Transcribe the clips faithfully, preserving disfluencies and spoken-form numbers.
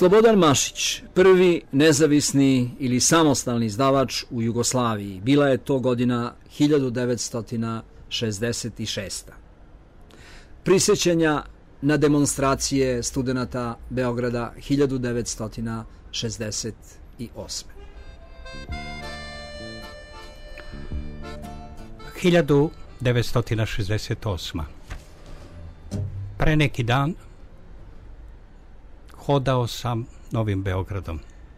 Slobodan Mašić, prvi nezavisni ili samostalni izdavač u Jugoslaviji. Bila je to godina hiljadu devetsto šezdeset šesta. Prisjećanja na demonstracije studenata Beograda hiljadu devetsto šezdeset osme. hiljadu devetsto šezdeset osma. Pre neki dan hodao sam Novim Beogradom.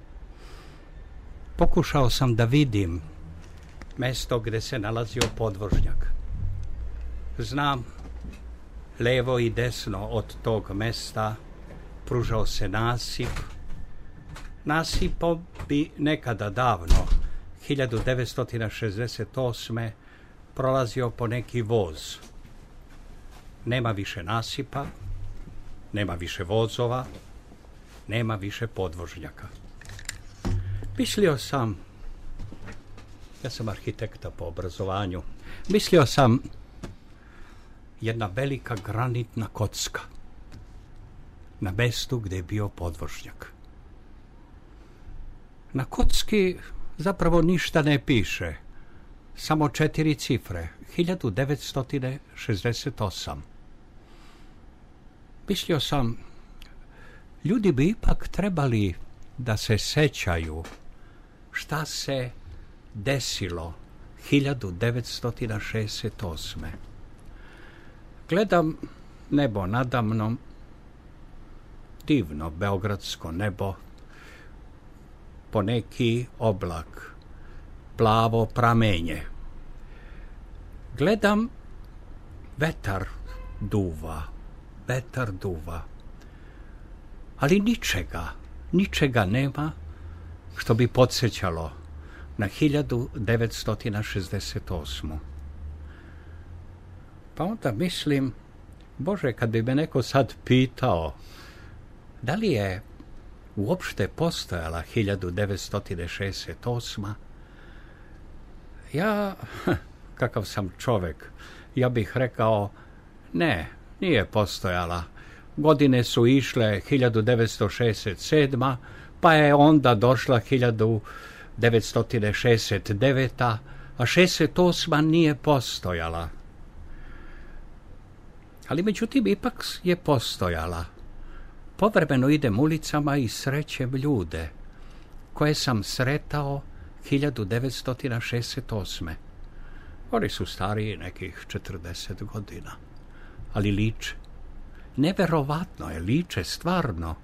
Pokušao sam da vidim mesto gde se nalazio podvožnjak. Znam, levo i desno od tog mesta pružao se nasip. Nasipom bi nekada davno, hiljadu devetsto šezdeset osme, prolazio po neki voz. Nema više nasipa, nema više vozova, nema više podvožnjaka. Mislio sam, ja sam arhitekta po obrazovanju, mislio sam jedna velika granitna kocka na mestu gde je bio podvožnjak. Na kocki zapravo ništa ne piše, samo četiri cifre, hiljadu devetsto šezdeset osam. Mislio sam, ljudi bi ipak trebali da se sećaju šta se desilo hiljadu devetsto šezdeset osme. Gledam nebo nadamnom, divno beogradsko nebo, poneki oblak, plavo pramenje. Gledam, vetar duva, vetar duva, ali ničega, ničega nema što bi podsjećalo na hiljadu devetsto šezdeset osmu. Pa onda mislim, Bože, kad bi me neko sad pitao da li je uopšte postojala hiljadu devetsto šezdeset osma, ja, kakav sam čovek, ja bih rekao, ne, nije postojala. Godine su išle hiljadu devetsto šezdeset sedma, pa je onda došla hiljadu devetsto šezdeset deveta, a šezdeset osma nije postojala. Ali međutim ipak je postojala. Povremeno idem ulicama i srećem ljude koje sam sretao hiljadu devetsto šezdeset osme. Oni su stariji nekih četrdeset godina, ali liče. Neverovatno je, liče stvarno.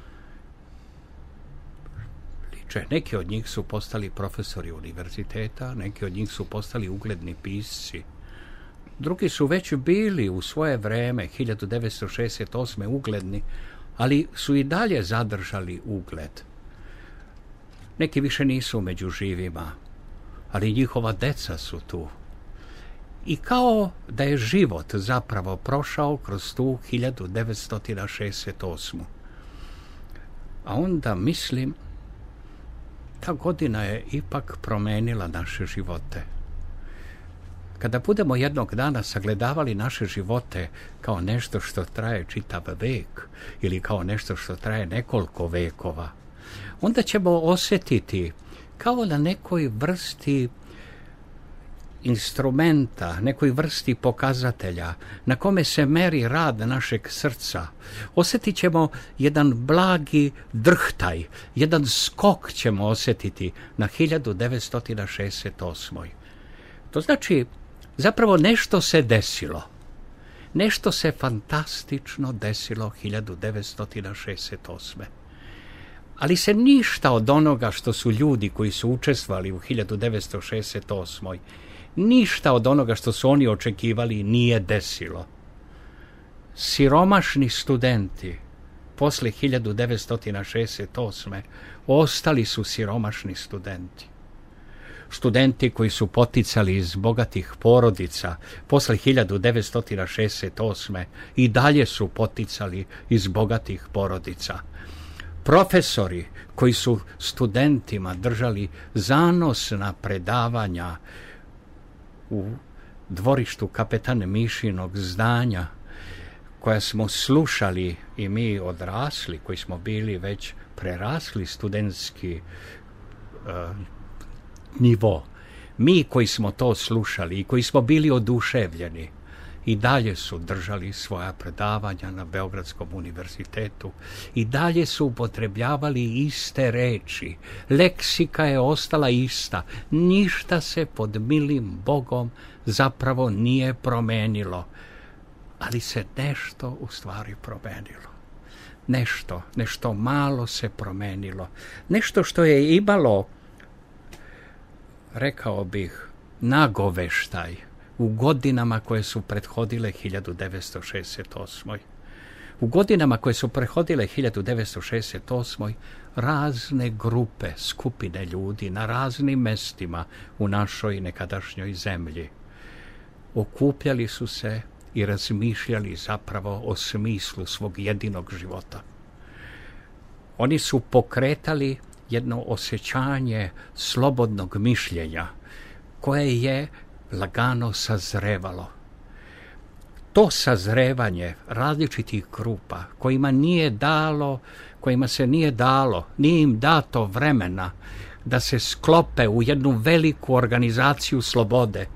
Liče. Neki od njih su postali profesori univerziteta, neki od njih su postali ugledni pisci. Drugi su već bili u svoje vreme, hiljadu devetsto šezdeset osme, ugledni, ali su i dalje zadržali ugled. Neki više nisu među živima, ali njihova deca su tu. I kao da je život zapravo prošao kroz tu hiljadu devetsto šezdeset osmu. A onda mislim, ta godina je ipak promenila naše živote. Kada budemo jednog dana sagledavali naše živote kao nešto što traje čitav vek ili kao nešto što traje nekoliko vekova, onda ćemo osjetiti kao na nekoj vrsti instrumenta, nekoj vrsti pokazatelja na kome se meri rad našeg srca. Osjetit ćemo jedan blagi drhtaj, jedan skok ćemo osjetiti na hiljadu devetsto šezdeset osmoj. To znači, zapravo nešto se desilo. Nešto se fantastično desilo hiljadu devetsto šezdeset osme. Ali se ništa od onoga što su ljudi koji su učestvovali u hiljadu devetsto šezdeset osmoj, ništa od onoga što su oni očekivali nije desilo. Siromašni studenti posle hiljadu devetsto šezdeset osme ostali su siromašni studenti. Studenti koji su poticali iz bogatih porodica posle hiljadu devetsto šezdeset osme i dalje su poticali iz bogatih porodica. Profesori koji su studentima držali zanosna predavanja u dvorištu Kapetan Mišinog zdanja, koja smo slušali i mi odrasli, koji smo bili već prerasli studentski uh, nivo, mi koji smo to slušali i koji smo bili oduševljeni, i dalje su držali svoja predavanja na Beogradskom univerzitetu, i dalje su upotrebljavali iste reči. Leksika je ostala ista. Ništa se pod milim Bogom zapravo nije promenilo. Ali se nešto u stvari promenilo. Nešto, nešto malo se promenilo. Nešto što je imalo, rekao bih, nagoveštaj u godinama koje su prethodile hiljadu devetsto šezdeset osmoj. U godinama koje su prethodile hiljadu devetsto šezdeset osmoj razne grupe, skupine ljudi na raznim mestima u našoj nekadašnjoj zemlji okupljali su se i razmišljali zapravo o smislu svog jedinog života. Oni su pokretali jedno osjećanje slobodnog mišljenja koje je lagano sazrevalo. To sazrevanje različitih grupa kojima nije dalo, kojima se nije dalo, nije im dato vremena da se sklope u jednu veliku organizaciju slobode,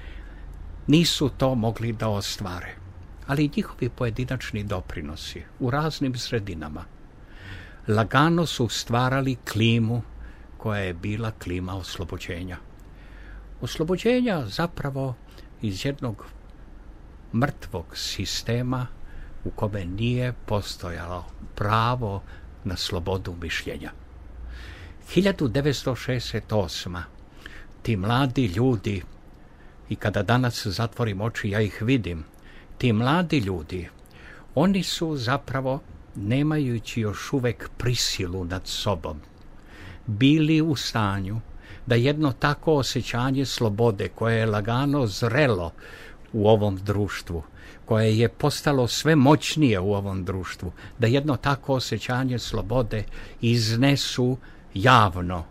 nisu to mogli da ostvare. Ali njihovi pojedinačni doprinosi u raznim sredinama lagano su stvarali klimu koja je bila klima oslobođenja. Oslobođenja zapravo iz jednog mrtvog sistema u kome nije postojalo pravo na slobodu mišljenja. hiljadu devetsto šezdeset osma. Ti mladi ljudi, i kada danas zatvorim oči ja ih vidim, ti mladi ljudi, oni su zapravo, nemajući još uvek prisilu nad sobom, bili u stanju da jedno tako osjećanje slobode koje je lagano zrelo u ovom društvu, koje je postalo sve moćnije u ovom društvu, da jedno tako osjećanje slobode iznesu javno.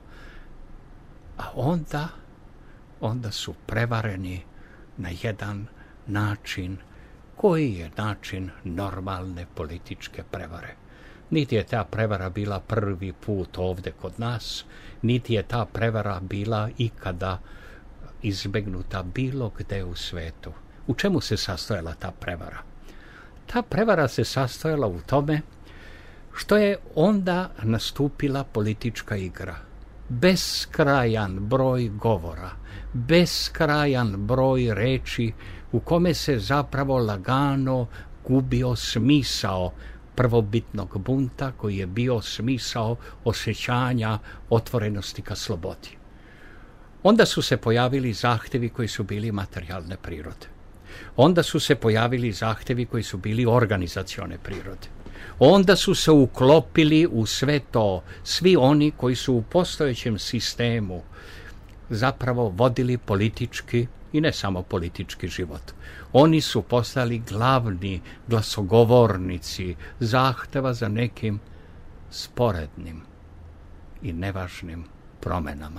A onda, onda su prevareni na jedan način koji je način normalne političke prevare. Niti je ta prevara bila prvi put ovde kod nas, niti je ta prevara bila ikada izbegnuta bilo gde u svetu. U čemu se sastojala ta prevara? Ta prevara se sastojala u tome što je onda nastupila politička igra. Beskrajan broj govora, beskrajan broj reči u kome se zapravo lagano gubio smisao prvobitnog bunta koji je bio smisao osjećanja otvorenosti ka slobodi. Onda su se pojavili zahtevi koji su bili materijalne prirode. Onda su se pojavili zahtevi koji su bili organizacione prirode. Onda su se uklopili u sve to svi oni koji su u postojećem sistemu zapravo vodili politički i ne samo politički život. Oni su postali glavni glasogovornici zahteva za nekim sporednim i nevažnim promenama.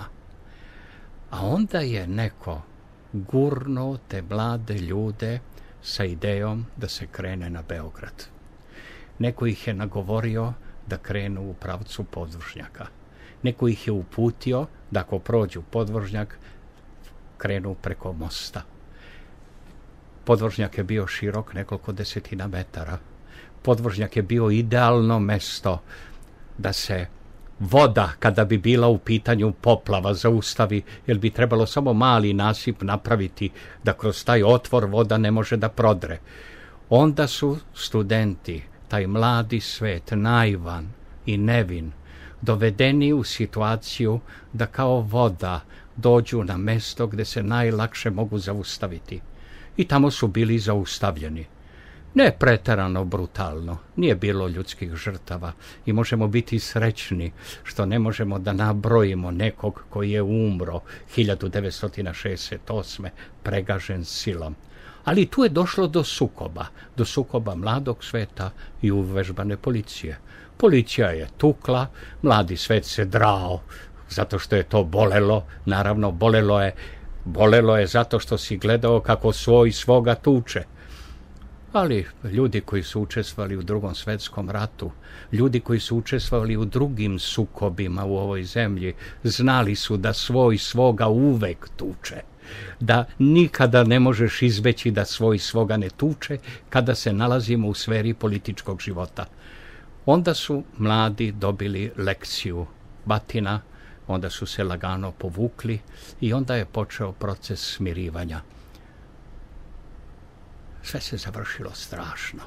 A onda je neko gurnuo te mlade ljude sa idejom da se krene na Beograd. Neko ih je nagovorio da krenu u pravcu podvožnjaka. Neko ih je uputio da ako prođu podvožnjak, krenu preko mosta. Podvožnjak je bio širok nekoliko desetina metara. Podvožnjak je bio idealno mesto da se voda, kada bi bila u pitanju poplava, zaustavi, jer bi trebalo samo mali nasip napraviti da kroz taj otvor voda ne može da prodre. Onda su studenti, taj mladi svet, naivan i nevin, dovedeni u situaciju da kao voda dođu na mesto gde se najlakše mogu zaustaviti. I tamo su bili zaustavljeni. Ne preterano brutalno, nije bilo ljudskih žrtava i možemo biti srećni što ne možemo da nabrojimo nekog koji je umro hiljadu devetsto šezdeset osme pregažen silom. Ali tu je došlo do sukoba, do sukoba mladog sveta i uvežbane policije. Policija je tukla, mladi svet se drao zato što je to bolelo, naravno bolelo je, bolelo je zato što si gledao kako svoj svoga tuče. Ali ljudi koji su učestvovali u Drugom svetskom ratu, ljudi koji su učestvovali u drugim sukobima u ovoj zemlji, znali su da svoj svoga uvek tuče, da nikada ne možeš izbeći da svoj svoga ne tuče kada se nalazimo u sferi političkog života. Onda su mladi dobili lekciju batina, onda su se lagano povukli i onda je počeo proces smirivanja. Sve se završilo strašno.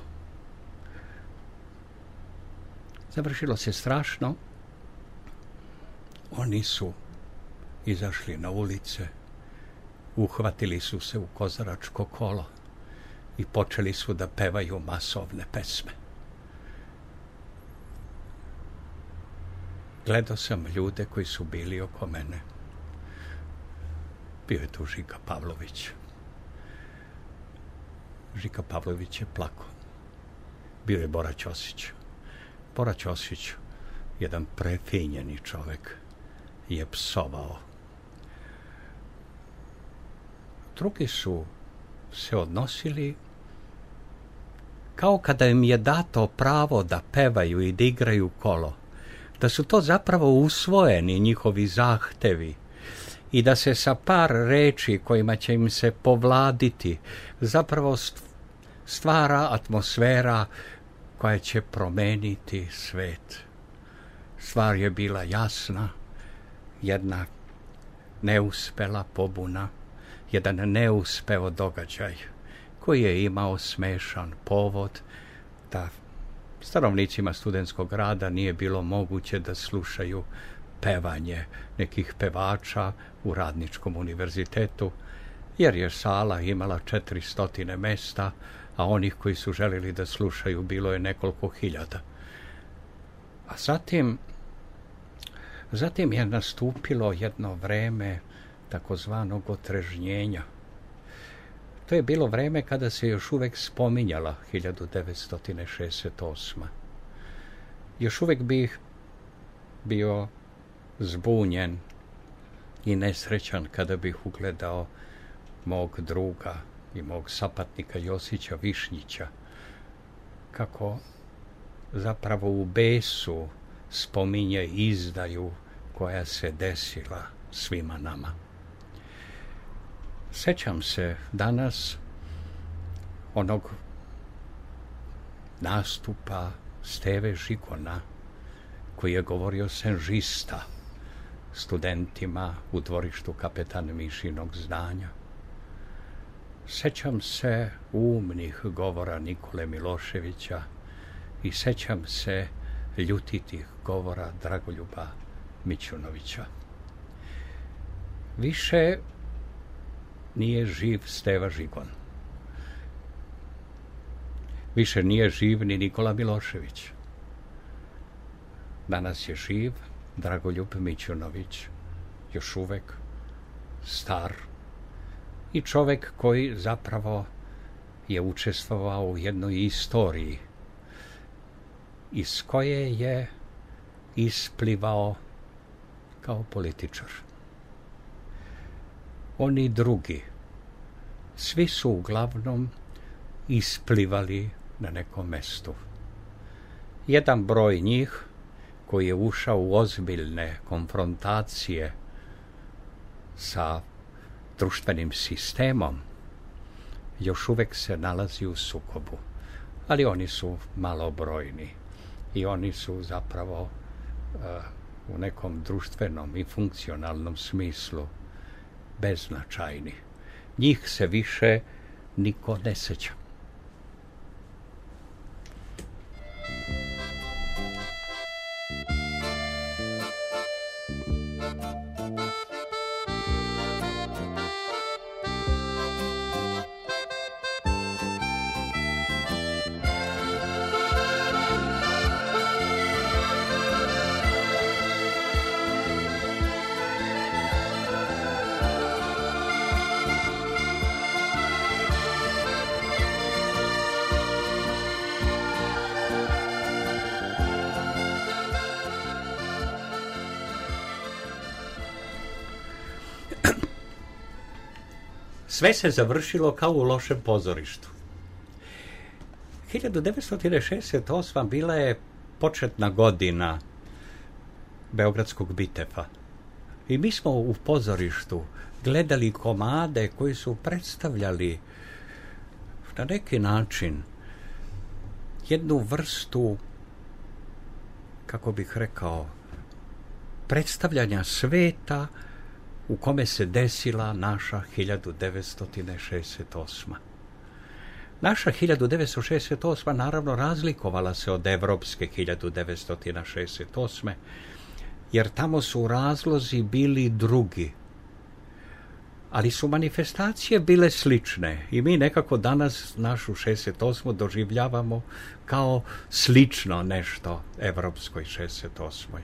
Završilo se strašno. Oni su izašli na ulice, uhvatili su se u kozaračko kolo i počeli su da pevaju masovne pesme. Gledao sam ljude koji su bili oko mene. Bio je tu Žika Pavlović. Žika Pavlović je plakao. Bio je Bora Ćosić. Bora Ćosić, jedan prefinjeni čovek, je psovao. Drugi su se odnosili kao kada im je dato pravo da pevaju i da igraju kolo, da su to zapravo usvojeni njihovi zahtevi i da se sa par reči kojima će im se povladiti zapravo stvara atmosfera koja će promeniti svet. Stvar je bila jasna, jedna neuspela pobuna, jedan neuspeo događaj koji je imao smešan povod da stanovnicima studentskog grada nije bilo moguće da slušaju pevanje nekih pevača u Radničkom univerzitetu, jer je sala imala četiristo mesta, a onih koji su želeli da slušaju bilo je nekoliko hiljada. A zatim, zatim je nastupilo jedno vreme takozvanog otrežnjenja. To je bilo vreme kada se još uvek spominjala hiljadu devetsto šezdeset osma. Još uvek bih bio zbunjen i nesrećan kada bih ugledao mog druga i mog sapatnika Josića Višnjića, kako zapravo u besu spominje izdaju koja se desila svima nama. Sećam se danas onog nastupa Steve Žigona koji je govorio senžista studentima u dvorištu Kapetan Mišinog zdanja. Sećam se umnih govora Nikole Miloševića i sećam se ljutitih govora Dragoljuba Mićunovića. Više nije živ Steva Žigon. Više nije živ ni Nikola Milošević. Danas je živ Dragoljub Mićunović, još uvek star i čovek koji zapravo je učestvovao u jednoj istoriji iz koje je isplivao kao političar. Oni drugi, svi su uglavnom isplivali na nekom mestu. Jedan broj njih koji je ušao u ozbiljne konfrontacije sa društvenim sistemom, još uvek se nalazi u sukobu, ali oni su malobrojni i oni su zapravo uh, u nekom društvenom i funkcionalnom smislu beznačajni. Njih se više niko ne seća. Sve se završilo kao u lošem pozorištu. hiljadu devetsto šezdeset osma bila je početna godina Beogradskog bitefa. I mi smo u pozorištu gledali komade koji su predstavljali na neki način jednu vrstu, kako bih rekao, predstavljanja sveta u kome se desila naša hiljadu devetsto šezdeset osma. Naša hiljadu devetsto šezdeset osma naravno razlikovala se od evropske hiljadu devetsto šezdeset osme, jer tamo su razlozi bili drugi. Ali su manifestacije bile slične i mi nekako danas našu šezdeset osmu doživljavamo kao slično nešto evropskoj šezdeset osmoj.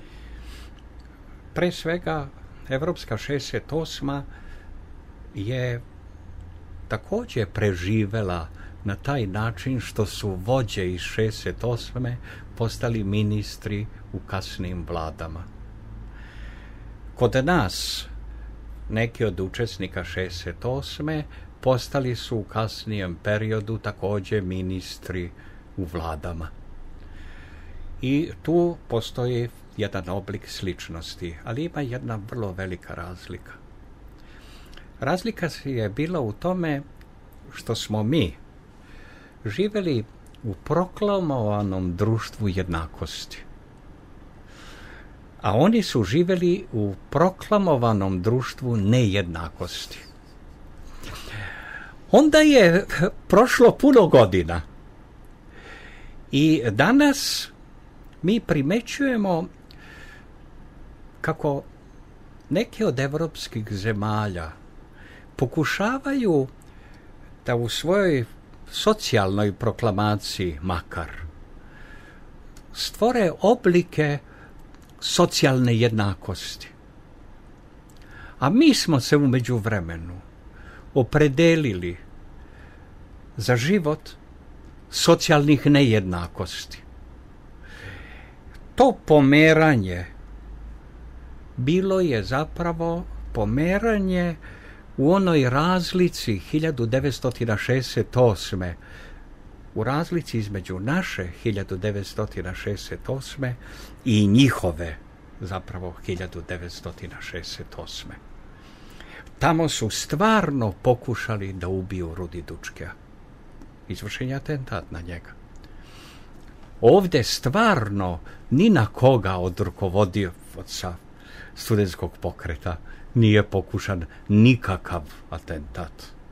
Pre svega, evropska šezdeset osma je također preživela na taj način što su vođe iz šezdeset osme postali ministri u kasnim vladama. Kod nas neki od učesnika šezdeset osme postali su u kasnijem periodu također ministri u vladama. I tu postoji jedan oblik sličnosti, ali ima jedna vrlo velika razlika. Razlika je bila u tome što smo mi živjeli u proklamovanom društvu jednakosti, a oni su živjeli u proklamovanom društvu nejednakosti. Onda je prošlo puno godina i danas mi primećujemo kako neke od evropskih zemalja pokušavaju da u svojoj socijalnoj proklamaciji makar stvore oblike socijalne jednakosti. A mi smo se u međuvremenu opredelili za život socijalnih nejednakosti. To pomeranje bilo je zapravo pomeranje u onoj razlici hiljadu devetsto šezdeset osme, u razlici između naše hiljadu devetsto šezdeset osme i njihove, zapravo hiljadu devetsto šezdeset osme. Tamo su stvarno pokušali da ubiju Rudi Dučkea. Izvršen je atentat na njega. Ovdje stvarno ni na koga od rukovodioca studentskog pokreta nije pokušan nikakav atentat.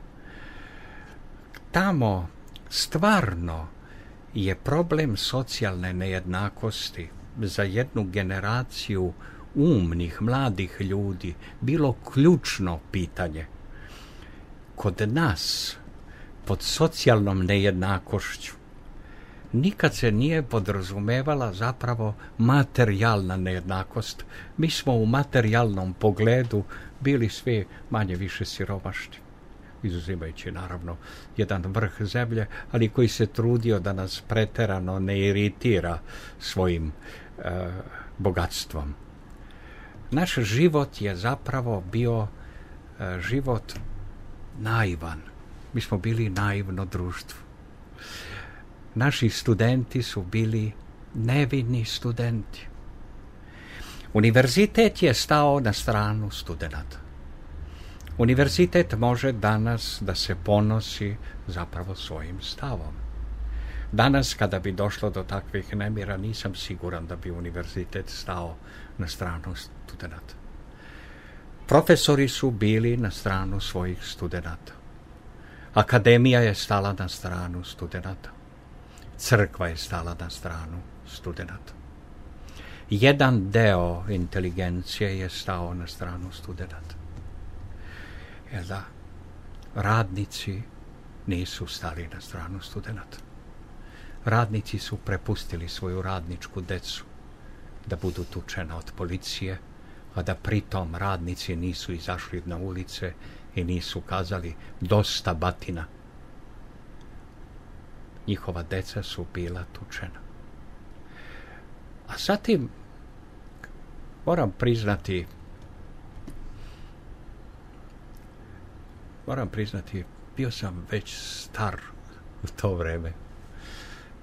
Tamo stvarno je problem socijalne nejednakosti za jednu generaciju umnih, mladih ljudi bilo ključno pitanje. Kod nas, pod socijalnom nejednakošću, nikad se nije podrazumevala zapravo materijalna nejednakost. Mi smo u materijalnom pogledu bili svi manje više siromašni, izuzimajući naravno jedan vrh zemlje, ali koji se trudio da nas preterano ne iritira svojim e, bogatstvom. Naš život je zapravo bio e, život naivan. Mi smo bili naivno društvo. Naši studenti su bili nevini studenti. Univerzitet je stao na stranu studenata. Univerzitet može danas da se ponosi zapravo svojim stavom. Danas, kada bi došlo do takvih nemira, nisam siguran da bi univerzitet stao na stranu studenata. Profesori su bili na stranu svojih studenata. Akademija je stala na stranu studenata. Crkva je stala na stranu studenata. Jedan deo inteligencije je stao na stranu studenata. Jer da, radnici nisu stali na stranu studenata. Radnici su prepustili svoju radničku decu da budu tučena od policije, a da pritom radnici nisu izašli na ulice i nisu kazali dosta batina. Njihova deca su bila tučena. A zatim, moram priznati, moram priznati, bio sam već star u to vreme.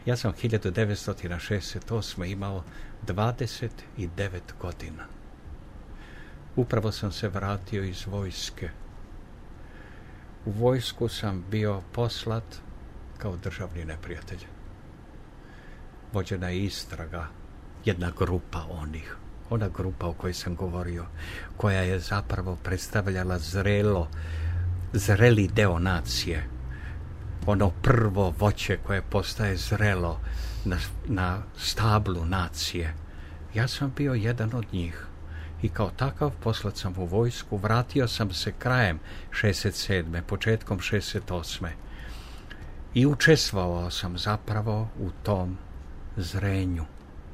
Ja sam hiljadu devetsto šezdeset osme. imao dvadeset devet godina. Upravo sam se vratio iz vojske. U vojsku sam bio poslat kao državni neprijatelj. Vođena je istraga, jedna grupa onih, ona grupa o kojoj sam govorio, koja je zapravo predstavljala zrelo, zreli deo nacije. Ono prvo voće koje postaje zrelo na, na stablu nacije. Ja sam bio jedan od njih. I kao takav poslat sam u vojsku, vratio sam se krajem šezdeset sedme. početkom šezdeset osme. I učestvovao sam zapravo u tom zrenju.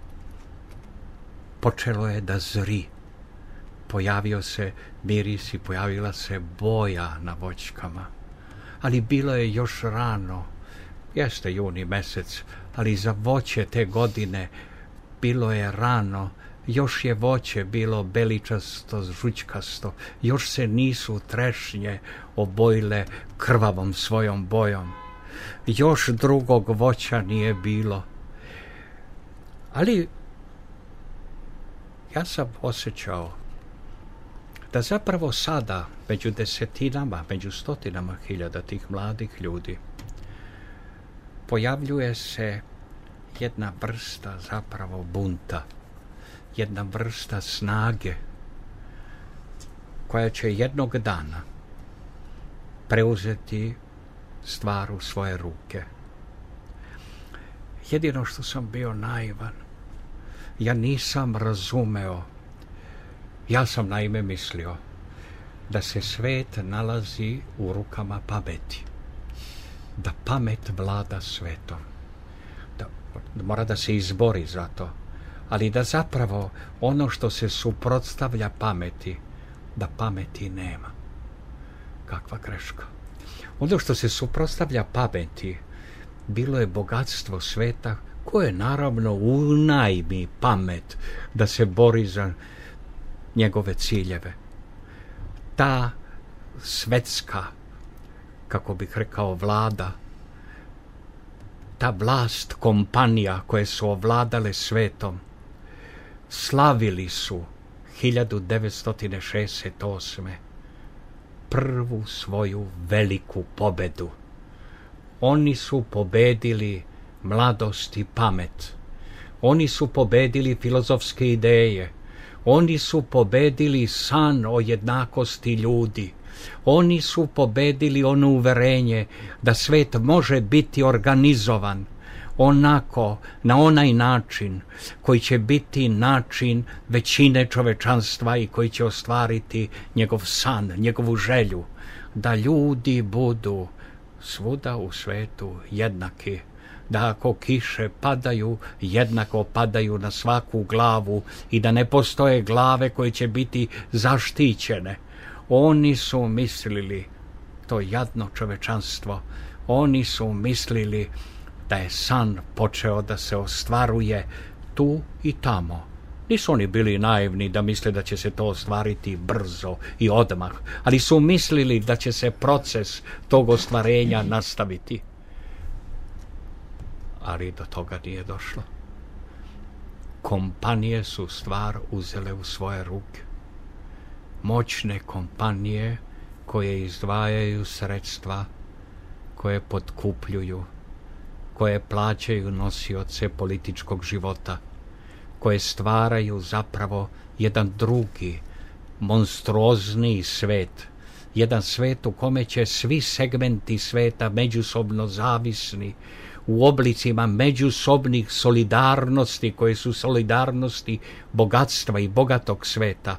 Počelo je da zri. Pojavio se miris i pojavila se boja na voćkama. Ali bilo je još rano. Jeste juni mesec, ali za voće te godine bilo je rano. Još je voće bilo beličasto, žućkasto, još se nisu trešnje obojile krvavom svojom bojom. Još drugog voća nije bilo. Ali ja sam osjećao da zapravo sada među desetinama, među stotinama hiljada tih mladih ljudi pojavljuje se jedna vrsta zapravo bunta, jedna vrsta snage koja će jednog dana preuzeti stvar u svoje ruke. Jedino što sam bio naivan, ja nisam razumeo, ja sam naime mislio da se svet nalazi u rukama pameti, da pamet vlada svetom, da mora da se izbori za to, ali da zapravo ono što se suprotstavlja pameti, da pameti nema. Kakva greška. Ono što se suprotstavlja pameti bilo je bogatstvo sveta koje naravno unajmi pamet da se bori za njegove ciljeve. Ta svetska, kako bih rekao, vlada, ta vlast kompanija koje su ovladale svetom, slavili su hiljadu devetsto šezdeset osme. prvu svoju veliku pobedu. Oni su pobedili mladost i pamet. Oni su pobedili filozofske ideje. Oni su pobedili san o jednakosti ljudi. Oni su pobedili ono uverenje da svet može biti organizovan onako, na onaj način koji će biti način većine čovečanstva i koji će ostvariti njegov san, njegovu želju, da ljudi budu svuda u svetu jednaki, da ako kiše padaju, jednako padaju na svaku glavu i da ne postoje glave koje će biti zaštićene. Oni su mislili, to jadno čovečanstvo, oni su mislili da je san počeo da se ostvaruje tu i tamo. Nisu oni bili naivni da misle da će se to ostvariti brzo i odmah, ali su mislili da će se proces tog ostvarenja nastaviti. Ali do toga nije došlo. Kompanije su stvar uzele u svoje ruke. Moćne kompanije koje izdvajaju sredstva, koje potkupljuju, koje plaćaju nosioce političkog života, koje stvaraju zapravo jedan drugi, monstruozniji svet, jedan svet u kome će svi segmenti sveta međusobno zavisni, u oblicima međusobnih solidarnosti, koje su solidarnosti bogatstva i bogatog sveta,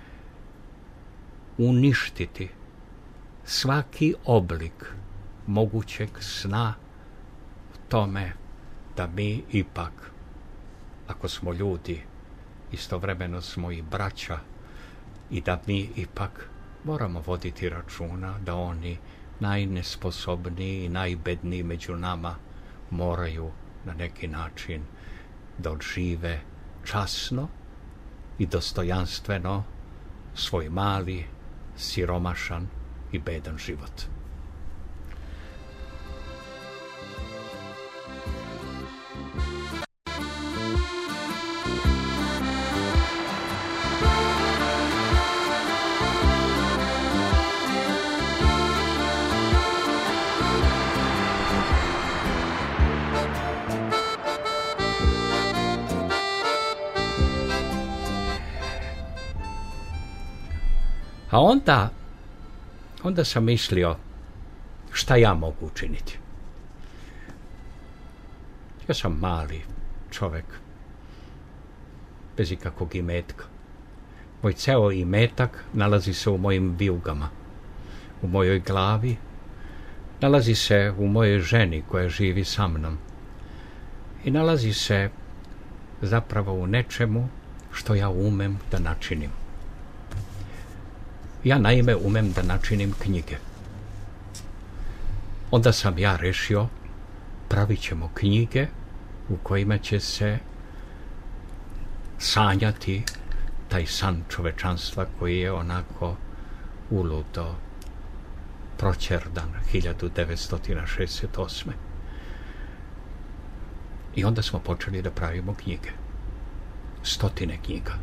uništiti svaki oblik mogućeg sna tome da mi ipak, ako smo ljudi, istovremeno smo i braća i da mi ipak moramo voditi računa da oni najnesposobniji i najbedniji među nama moraju na neki način da odžive časno i dostojanstveno svoj mali, siromašan i bedan život. A onda, onda sam mislio šta ja mogu učiniti. Ja sam mali čovjek, bez ikakvog imetka. Moj ceo imetak nalazi se u mojim vijugama, u mojoj glavi, nalazi se u mojoj ženi koja živi sa mnom i nalazi se zapravo u nečemu što ja umem da načinim. Ja naime umem da načinim knjige. Onda sam ja rešio, pravit ćemo knjige u kojima će se sanjati taj san čovečanstva koji je onako uludo proćerdan hiljadu devetsto šezdeset osme. I onda smo počeli da pravimo knjige. Stotine knjiga.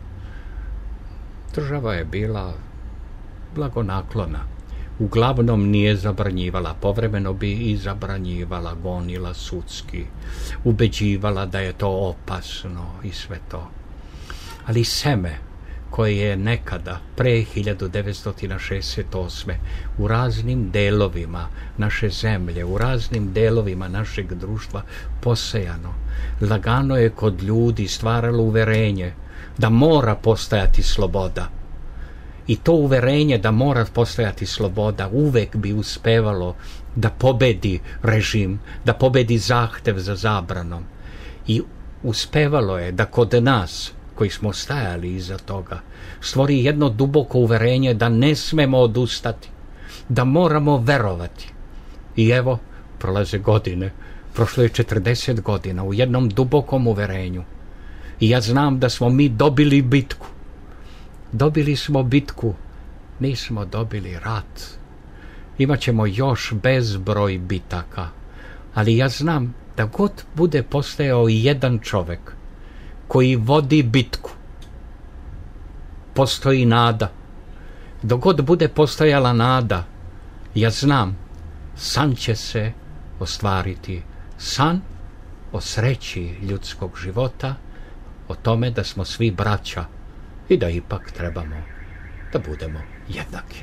Država je bila blagonaklona. Uglavnom nije zabranjivala, povremeno bi i zabranjivala, gonila sudski, ubeđivala da je to opasno i sve to. Ali seme koje je nekada, pre hiljadu devetsto šezdeset osme, u raznim delovima naše zemlje, u raznim delovima našeg društva posejano, lagano je kod ljudi stvaralo uverenje da mora postojati sloboda. I to uverenje da mora postojati sloboda uvek bi uspevalo da pobedi režim, da pobedi zahtev za zabranom. I uspevalo je da kod nas, koji smo stajali iza toga, stvori jedno duboko uverenje da ne smemo odustati, da moramo verovati. I evo, prolaze godine, prošlo je četrdeset godina u jednom dubokom uverenju. I ja znam da smo mi dobili bitku. Dobili smo bitku, nismo dobili rat. Imaćemo još bezbroj bitaka, ali ja znam da god bude postojao jedan čovek koji vodi bitku, postoji nada. Dok god bude postojala nada, ja znam, san će se ostvariti. San o sreći ljudskog života, o tome da smo svi braća i da ipak trebamo da budemo jednaki.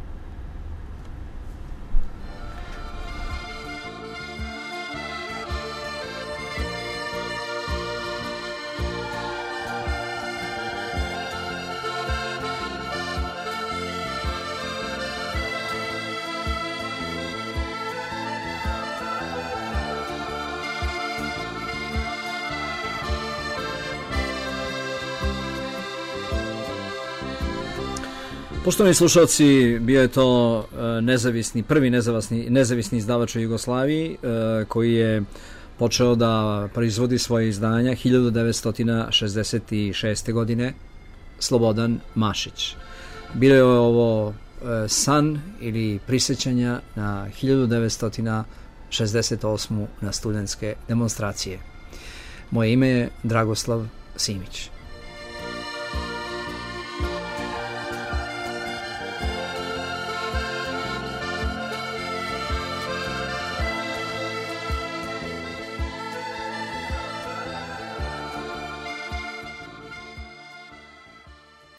Poštovani slušalci, bio je to nezavisni, prvi nezavisni, nezavisni izdavač u Jugoslaviji koji je počeo da proizvodi svoje izdanja hiljadu devetsto šezdeset šeste. godine, Slobodan Mašić. Bilo je ovo san ili prisjećanja na hiljadu devetsto šezdeset osmu na studentske demonstracije. Moje ime je Dragoslav Simić.